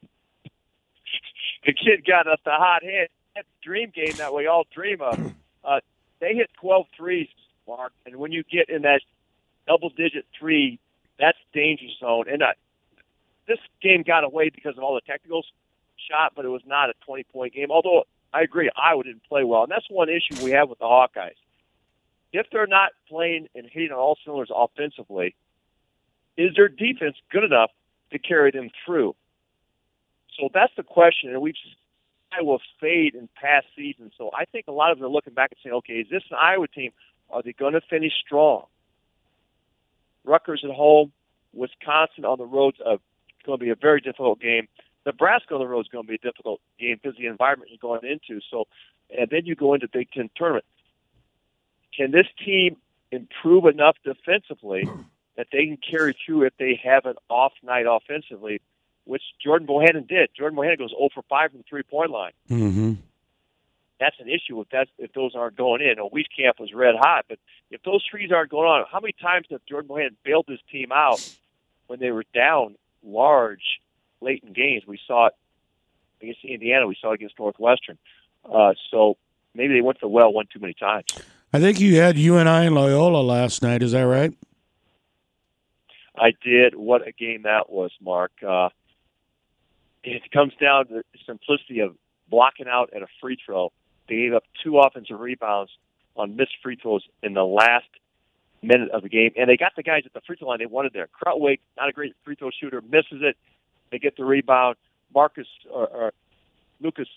[SPEAKER 13] The kid got us the hot hand. That's a dream game that we all dream of. They hit 12 threes, Mark, and when you get in that double-digit 3, that's danger zone. And this game got away because of all the technical shot, but it was not a 20-point game. Although I agree, Iowa didn't play well, and that's one issue we have with the Hawkeyes. If they're not playing and hitting on all cylinders offensively, is their defense good enough to carry them through? So that's the question, and we've seen Iowa fade in past seasons. So I think a lot of them are looking back and saying, okay, is this an Iowa team? Are they going to finish strong? Rutgers at home, Wisconsin on the road is going to be a very difficult game. Nebraska on the road is going to be a difficult game because of the environment you're going into. So, and then you go into Big Ten tournament. Can this team improve enough defensively that they can carry through if they have an off night offensively, which Jordan Bohannon did. Jordan Bohannon goes 0 for 5 from the three-point line.
[SPEAKER 2] Mm-hmm.
[SPEAKER 13] That's an issue if those aren't going in. Wieskamp was red hot, but if those threes aren't going on, how many times have Jordan Bohannon bailed his team out when they were down large late in games? We saw it against Indiana. We saw it against Northwestern. So maybe they went to the well one too many times.
[SPEAKER 2] I think you had UNI and Loyola last night. Is that right?
[SPEAKER 13] I did. What a game that was, Mark. It comes down to the simplicity of blocking out at a free throw. They gave up 2 offensive rebounds on missed free throws in the last minute of the game, and they got the guys at the free throw line they wanted there. Krutwig, not a great free throw shooter, misses it. They get the rebound. Lucas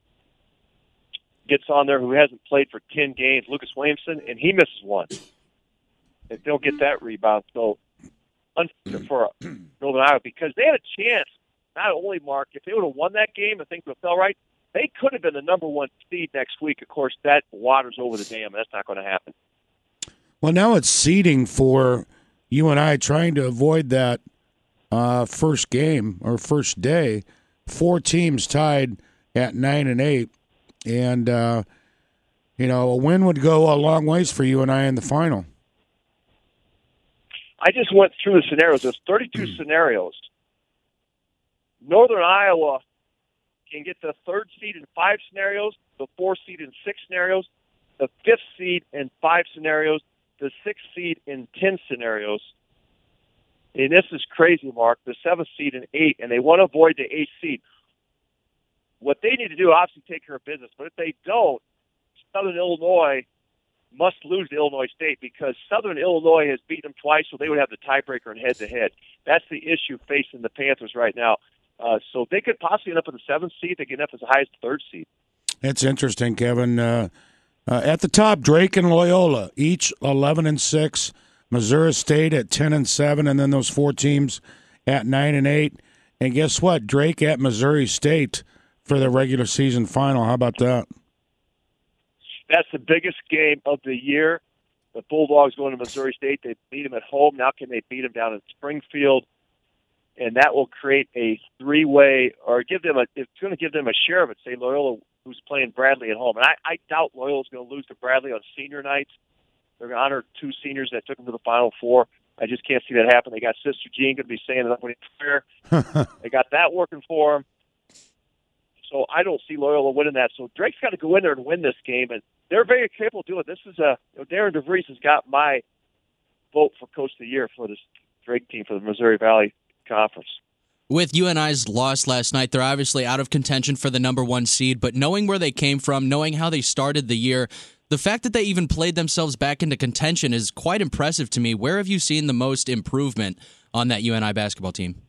[SPEAKER 13] gets on there, who hasn't played for 10 games, Lucas Williamson, and he misses one. They don't get that rebound. So unfair for Northern Iowa, because they had a chance. Not only, Mark, if they would have won that game and things would have fell right, they could have been the number 1 seed next week. Of course, that water's over the dam. That's not going to happen.
[SPEAKER 2] Well, now it's seeding for UNI, trying to avoid that first game or first day. 4 teams tied at 9 and 8, and a win would go a long ways for UNI in the final.
[SPEAKER 13] I just went through the scenarios. There's 32 scenarios. Northern Iowa can get the 3rd seed in 5 scenarios, the 4th seed in 6 scenarios, the 5th seed in 5 scenarios, the 6th seed in 10 scenarios. And this is crazy, Mark, the 7th seed in 8, and they want to avoid the 8th seed. What they need to do, obviously, take care of business. But if they don't, Southern Illinois must lose to Illinois State, because Southern Illinois has beaten them twice, so they would have the tiebreaker in head-to-head. That's the issue facing the Panthers right now. So they could possibly end up with the 7th seed. They could end up as the highest 3rd seed.
[SPEAKER 2] It's interesting, Kevin. At the top, Drake and Loyola, each 11 and 6. Missouri State at 10 and 7, and then those 4 teams at 9 and 8. And guess what? Drake at Missouri State for the regular season final. How about that?
[SPEAKER 13] That's the biggest game of the year. The Bulldogs going to Missouri State. They beat them at home. Now can they beat them down in Springfield? And that will create a 3-way, or it's going to give them a share of it. Say Loyola, who's playing Bradley at home. And I doubt Loyola's going to lose to Bradley on senior nights. They're going to honor 2 seniors that took them to the Final Four. I just can't see that happen. They got Sister Jean going to be saying it up when it's fair. They got that working for them. So I don't see Loyola winning that. So Drake's got to go in there and win this game, and they're very capable of doing it. This is Darren DeVries has got my vote for Coach of the Year for this Drake team for the Missouri Valley Conference.
[SPEAKER 3] With UNI's loss last night, they're obviously out of contention for the number 1 seed, but knowing where they came from, knowing how they started the year, the fact that they even played themselves back into contention is quite impressive to me. Where have you seen the most improvement on that UNI basketball team?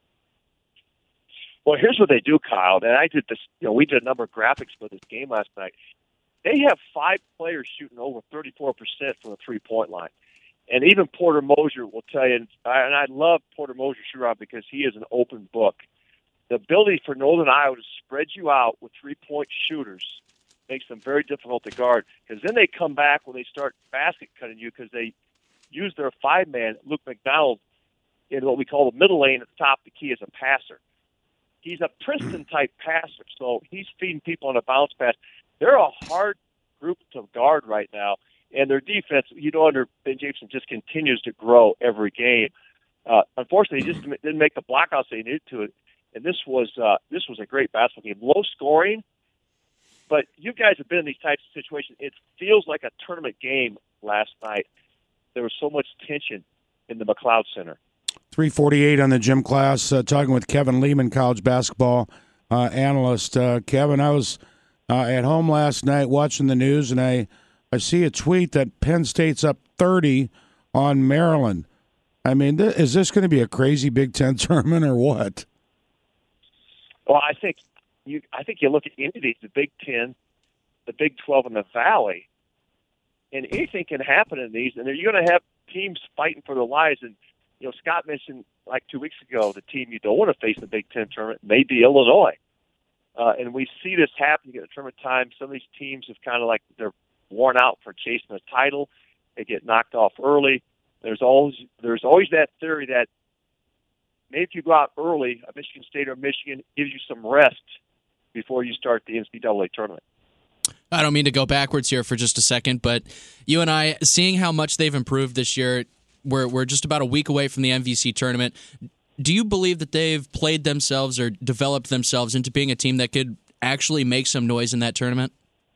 [SPEAKER 13] Well, here's what they do, Kyle. And I did this. We did a number of graphics for this game last night. They have 5 players shooting over 34% from the 3-point line. And even Porter Moser will tell you, and I love Porter Moser, Sherrod, because he is an open book. The ability for Northern Iowa to spread you out with 3-point shooters makes them very difficult to guard, because then they come back when they start basket cutting you, because they use their 5-man, Luke McDonald, in what we call the middle lane at the top of the key as a passer. He's a Princeton-type passer, so he's feeding people on a bounce pass. They're a hard group to guard right now, and their defense, under Ben Jameson, just continues to grow every game. Unfortunately, he just didn't make the blockouts they needed to. And this was a great basketball game. Low scoring, but you guys have been in these types of situations. It feels like a tournament game last night. There was so much tension. in the McLeod Center.
[SPEAKER 2] 3:48 on the gym class, talking with Kevin Lehman, college basketball analyst. Kevin, I was at home last night watching the news, and I see a tweet that Penn State's up 30 on Maryland. I mean, is this going to be a crazy Big Ten tournament or what?
[SPEAKER 13] Well, I think you look at any of these, the Big Ten, the Big 12, and the Valley, and anything can happen in these, and you're going to have teams fighting for their lives. And Scott mentioned like 2 weeks ago, the team you don't want to face in the Big Ten tournament may be Illinois, and we see this happen at the tournament time. Some of these teams have kind of like they're worn out for chasing the title; they get knocked off early. There's always that theory that maybe if you go out early, a Michigan State or Michigan gives you some rest before you start the NCAA tournament.
[SPEAKER 3] I don't mean to go backwards here for just a second, but you and I, seeing how much they've improved this year, we're just about a week away from the MVC tournament. Do you believe that they've played themselves or developed themselves into being a team that could actually make some noise in that tournament?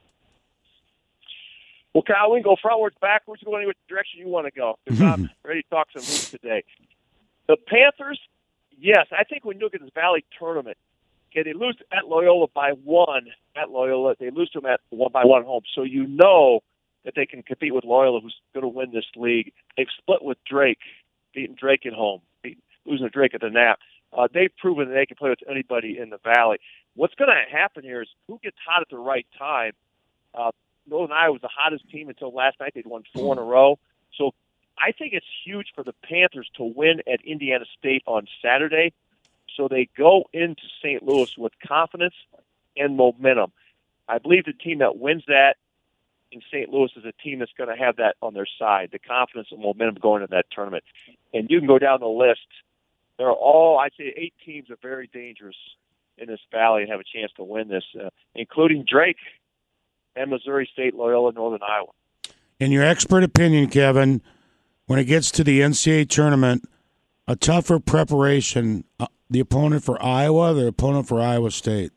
[SPEAKER 13] Well, Kyle, we can go frontwards, backwards, go any direction you want to go. Because I'm ready to talk some hoops today. The Panthers, yes, I think when you look at this Valley tournament, they lose at Loyola by 1 at Loyola. They lose to them at 1 by 1 home. So you know that they can compete with Loyola, who's going to win this league. They've split with Drake, beating Drake at home, losing to Drake at the Nap. They've proven that they can play with anybody in the Valley. What's going to happen here is who gets hot at the right time. Northern Iowa was the hottest team until last night. They'd won 4 in a row. So I think it's huge for the Panthers to win at Indiana State on Saturday. So they go into St. Louis with confidence and momentum. I believe the team that wins that in St. Louis is a team that's going to have that on their side, the confidence and momentum going into that tournament. And you can go down the list. They're all, I'd say 8 teams are very dangerous in this Valley and have a chance to win this, including Drake and Missouri State, Loyola, Northern Iowa.
[SPEAKER 2] In your expert opinion, Kevin, when it gets to the NCAA tournament, a tougher preparation, the opponent for Iowa, the opponent for Iowa State?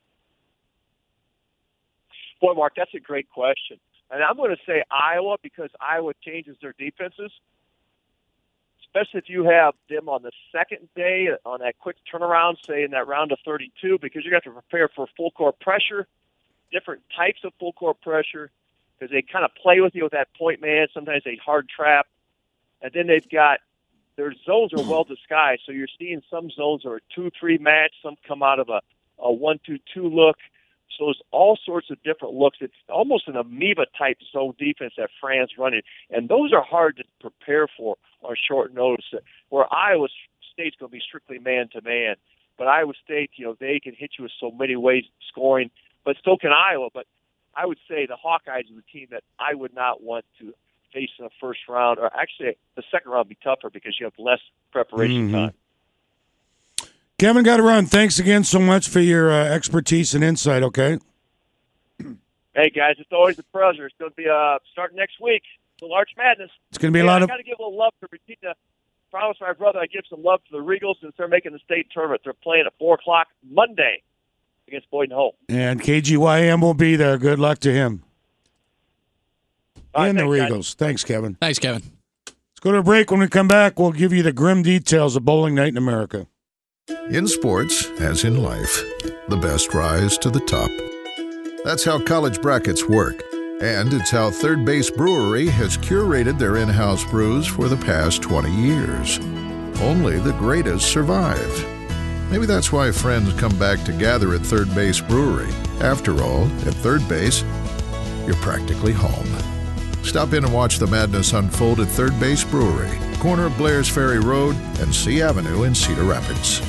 [SPEAKER 13] Boy, Mark, that's a great question. And I'm going to say Iowa because Iowa changes their defenses, especially if you have them on the second day on that quick turnaround, say in that round of 32, because you're going to have to prepare for full court pressure, different types of full court pressure, because they kind of play with you with that point man. Sometimes they hard trap. And then they've got their zones are well disguised. So you're seeing some zones are a 2-3 match. Some come out of a 1-2-2 look. So there's all sorts of different looks. It's almost an amoeba-type zone defense that Fran's running. And those are hard to prepare for on short notice, where Iowa State's going to be strictly man-to-man. But Iowa State, they can hit you with so many ways scoring, but so can Iowa. But I would say the Hawkeyes are the team that I would not want to face in the first round. Or actually, the second round would be tougher because you have less preparation time.
[SPEAKER 2] Kevin, got to run. Thanks again so much for your expertise and insight, okay?
[SPEAKER 13] Hey, guys, it's always a pleasure. It's going to be starting next week. The Arch Madness.
[SPEAKER 2] It's going to be a lot of...
[SPEAKER 13] I got to give a little love to Regina. Promise my brother I give some love to the Regals since they're making the state tournament. They're playing at 4 o'clock Monday against Boyden Hull.
[SPEAKER 2] And KGYM will be there. Good luck to him. And the Regals.
[SPEAKER 13] Guys.
[SPEAKER 2] Thanks, Kevin.
[SPEAKER 3] Thanks, Kevin.
[SPEAKER 2] Let's go to a break. When we come back, we'll give you the grim details of bowling night in America.
[SPEAKER 14] In sports, as in life, the best rise to the top. That's how college brackets work. And it's how Third Base Brewery has curated their in-house brews for the past 20 years. Only the greatest survive. Maybe that's why friends come back to gather at Third Base Brewery. After all, at Third Base, you're practically home. Stop in and watch the madness unfold at Third Base Brewery, corner of Blair's Ferry Road and C Avenue in Cedar Rapids.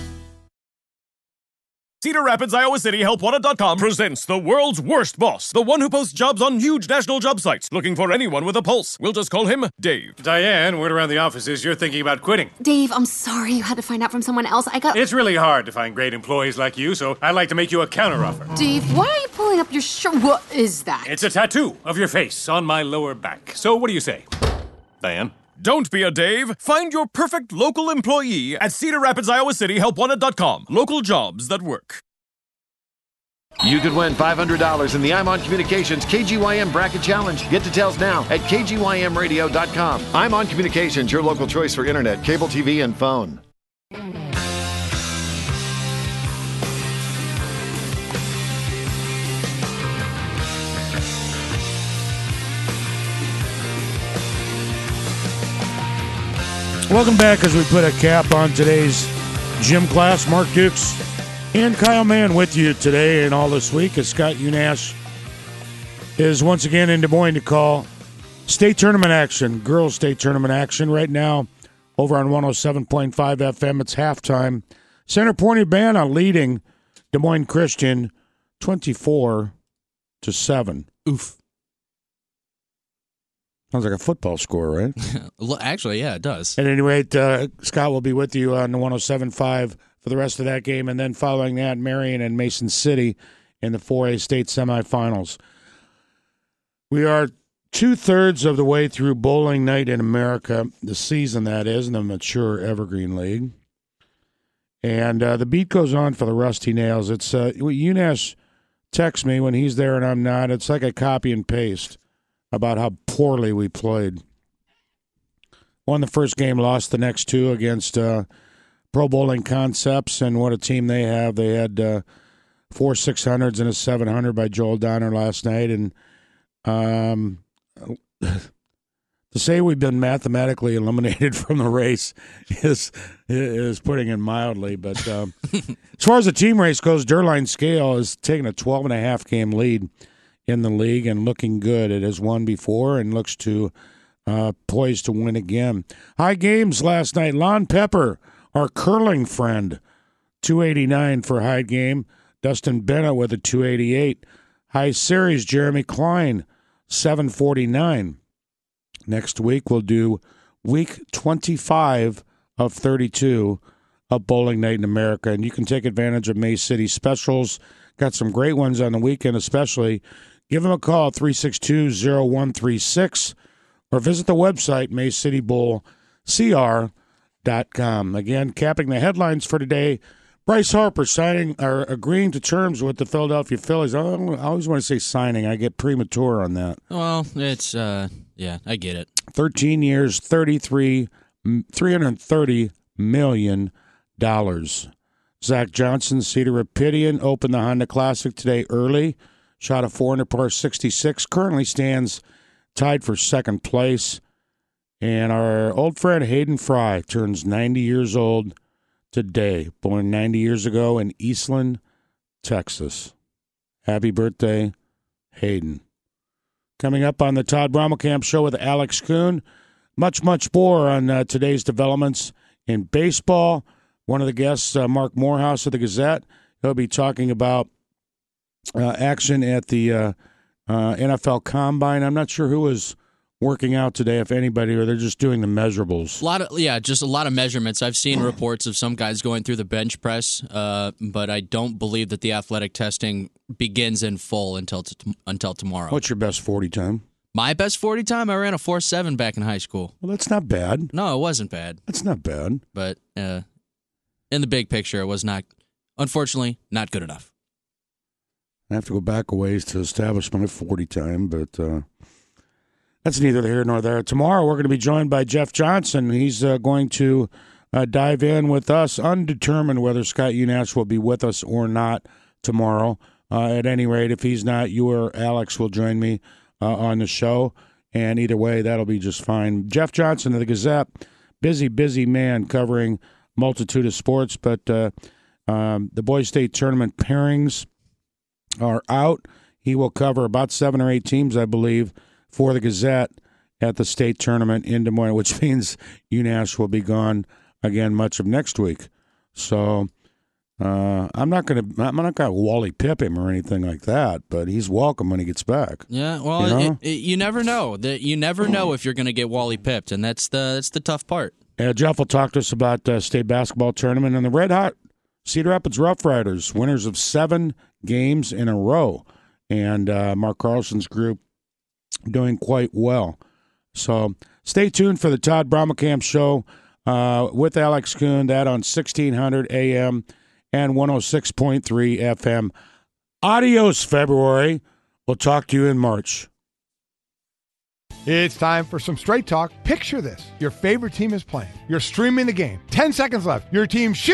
[SPEAKER 15] Cedar Rapids, Iowa City, HelpWanted.com presents the world's worst boss. The one who posts jobs on huge national job sites, looking for anyone with a pulse. We'll just call him Dave.
[SPEAKER 16] Diane, word around the office is you're thinking about quitting.
[SPEAKER 17] Dave, I'm sorry you had to find out from someone else.
[SPEAKER 16] It's really hard to find great employees like you, so I'd like to make you a counteroffer.
[SPEAKER 17] Dave, why are you pulling up your shirt? What is that?
[SPEAKER 16] It's a tattoo of your face on my lower back. So what do you say, Diane?
[SPEAKER 15] Don't be a Dave. Find your perfect local employee at Cedar Rapids, Iowa City, HelpWanted.com. Local jobs that work.
[SPEAKER 18] You could win $500 in the I'm On Communications KGYM Bracket Challenge. Get details now at kgymradio.com. I'm On Communications, your local choice for internet, cable TV, and phone.
[SPEAKER 2] Welcome back as we put a cap on today's gym class. Mark Dukes and Kyle Mann with you today and all this week as Scott Unash is once again in Des Moines to call state tournament action, girls state tournament action right now over on 107.5 FM. It's halftime. Center Point Urbana leading Des Moines Christian 24-7.
[SPEAKER 3] Oof.
[SPEAKER 2] Sounds like a football score, right?
[SPEAKER 3] Actually, yeah, it does.
[SPEAKER 2] At any rate, Scott will be with you on the 107.5 for the rest of that game, and then following that, Marion and Mason City in the 4A state semifinals. We are 2/3 of the way through Bowling Night in America, the season that is, in the mature Evergreen League. And the beat goes on for the Rusty Nails. It's Unash texts me when he's there and I'm not. It's like a copy and paste about how poorly we played. Won the first game, lost the next two against Pro Bowling Concepts, and what a team they have. They had 4 600s and a 700 by Joel Donner last night, and to say we've been mathematically eliminated from the race is putting it mildly. But as far as the team race goes, Derline Scale has taken a 12.5 game lead in the league and looking good. It has won before and looks to poised to win again. High games last night. Lon Pepper, our curling friend, 289 for high game. Dustin Bennett with a 288. High series, Jeremy Klein, 749. Next week we'll do week 25 of 32 of Bowling Night in America, and you can take advantage of May City specials. Got some great ones on the weekend especially. Give them a call, 362-0136, or visit the website, MayCityBowlCR.com. Again, capping the headlines for today, Bryce Harper agreeing to terms with the Philadelphia Phillies. I always want to say signing. I get premature on that.
[SPEAKER 3] Well, it's, yeah, I get it.
[SPEAKER 2] 13 years, $330 million. Zach Johnson, Cedar Rapidian, opened the Honda Classic today early. Shot a 400 par 66. Currently stands tied for second place. And our old friend Hayden Fry turns 90 years old today. Born 90 years ago in Eastland, Texas. Happy birthday, Hayden. Coming up on the Todd Brommelkamp Show with Alex Kuhn. Much more on today's developments in baseball. One of the guests, Mark Morehouse of the Gazette, he'll be talking about action at the NFL Combine. I'm not sure who is working out today, if anybody, or they're just doing the measurables.
[SPEAKER 3] Just a lot of measurements. I've seen reports of some guys going through the bench press, but I don't believe that the athletic testing begins in full until tomorrow.
[SPEAKER 2] What's your best 40 time?
[SPEAKER 3] My best 40 time? I ran a 4.7 back in high school.
[SPEAKER 2] Well, that's not bad.
[SPEAKER 3] No, it wasn't bad.
[SPEAKER 2] That's not bad.
[SPEAKER 3] But in the big picture, it was not, unfortunately, not good enough.
[SPEAKER 2] I have to go back a ways to establish my 40 time, but that's neither here nor there. Tomorrow, we're going to be joined by Jeff Johnson. He's going to dive in with us, undetermined whether Scott Unash will be with us or not tomorrow. At any rate, if he's not, you or Alex will join me on the show, and either way, that'll be just fine. Jeff Johnson of the Gazette, busy man covering multitude of sports, but the Boys State Tournament pairings are out. He will cover about 7 or 8 teams, I believe, for the Gazette at the state tournament in Des Moines, which means Unash will be gone again much of next week. So I'm not going to Wally Pip him or anything like that, but he's welcome when he gets back.
[SPEAKER 3] Yeah, well, you never know. You never know if you're going to get Wally pipped, and that's the tough part.
[SPEAKER 2] Jeff will talk to us about the state basketball tournament and the red hot Cedar Rapids Rough Riders, winners of 7 games in a row, and Mark Carlson's group doing quite well. So stay tuned for the Todd Brommelkamp Show with Alex Kuhn, that on 1600 AM and 106.3 FM. Adios, February. We'll talk to you in March.
[SPEAKER 9] It's time for some straight talk. Picture this. Your favorite team is playing. You're streaming the game. 10 seconds left. Your team shoots.